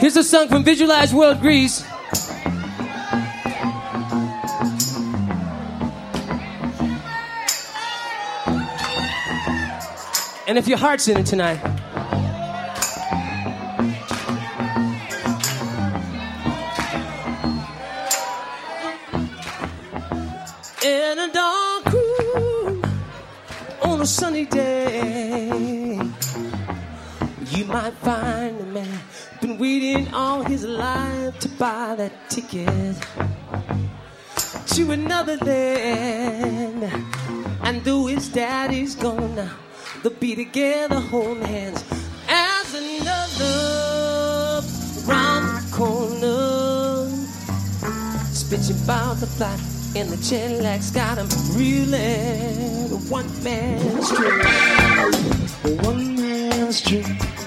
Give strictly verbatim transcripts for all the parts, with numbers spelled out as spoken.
Here's a song from Visualize World Greece. And if your heart's in it tonight. In a dark room on a sunny day, you might find a man been waiting all his life to buy that ticket to another land. And though his daddy's gone now, they'll be together holding hands as another round the corner, spitching about the flight. And the jet lag's got him reeling. A one-man street. A one-man street.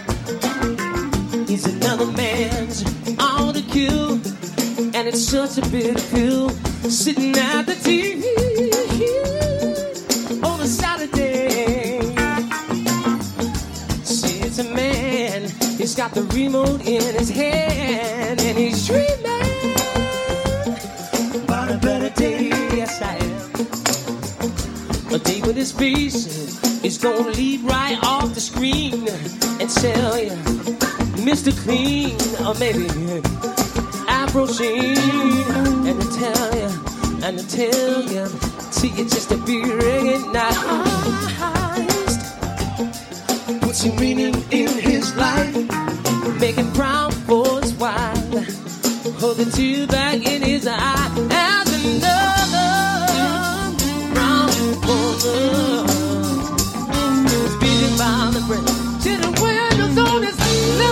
He's another man's all to kill. And it's such a bitter pill. Sitting at the T V on a Saturday. See, it's a man. He's got the remote in his hand. And he's dreaming a better day, yes I am. A day when his face is gonna lead right off the screen and tell you, Mister Clean, or maybe Afro Sheen, and to tell you, and to tell you, see you just to be recognized. Put some meaning in his life, make him proud for his wife. Hold the tear back in his eye as another round corner, beating by the breath till the windows on his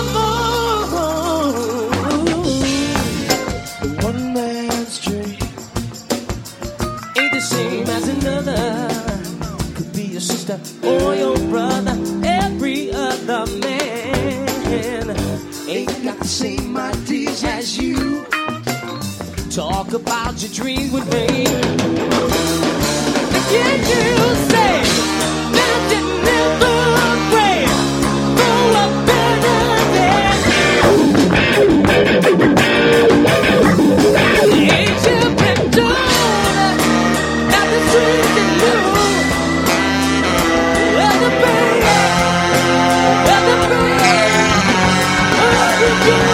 level. One man's dream ain't the same as another. Could be your sister or your brother. Every other man ain't got the same ideas as you. Talk about your dreams with me. Can you say that you never pray for a better day? Ain't you been told that the dreams in you are the pain, are the pain of the dream?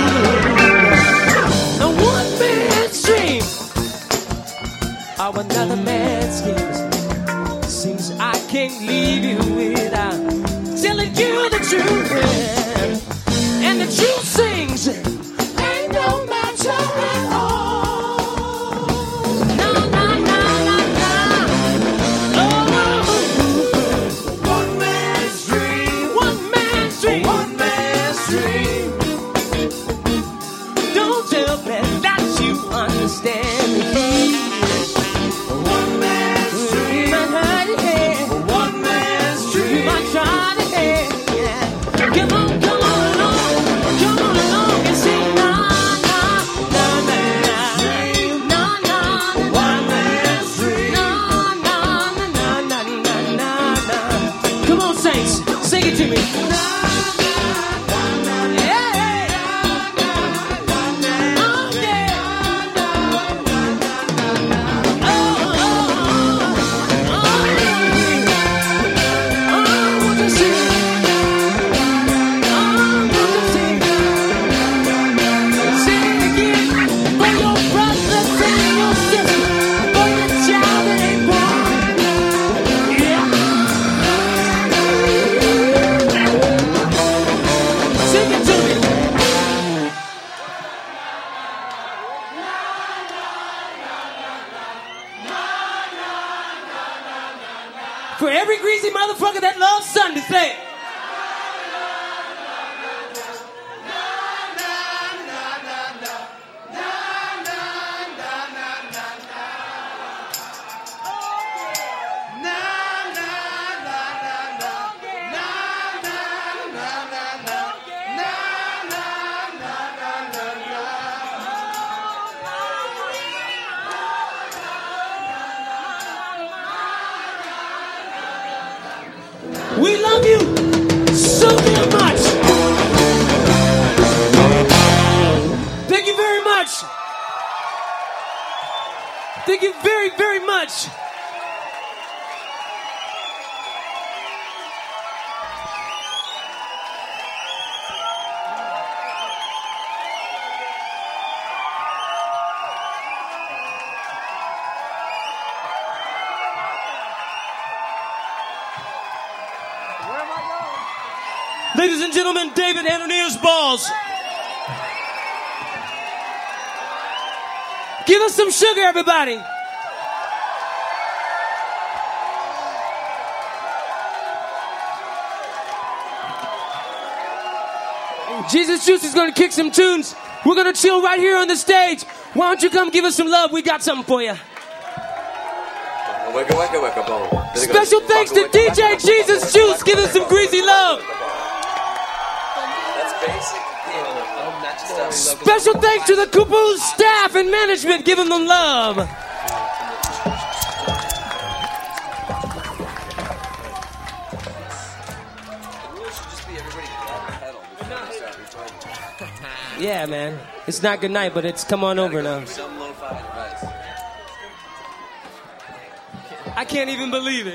How another man's schemes. Seems I can't leave you without telling you the truth. And the truth sings, ain't no matter at all. No, no, no, no, no. Oh, one man's dream, one man's dream, one man's dream. Don't tell me that you understand me. For every greasy motherfucker that loves Sunday, say it. We love you. Thank you very, very much. Ladies and gentlemen, David Ananias Balls. Give us some sugar, everybody. Jesus Juice is going to kick some tunes. We're going to chill right here on the stage. Why don't you come give us some love? We got something for you. Special thanks to D J Jesus Juice. Give us some greasy love. Special thanks to the Kupu staff and management giving them love. Yeah, man. It's not good night, but it's come on over now. I can't even believe it.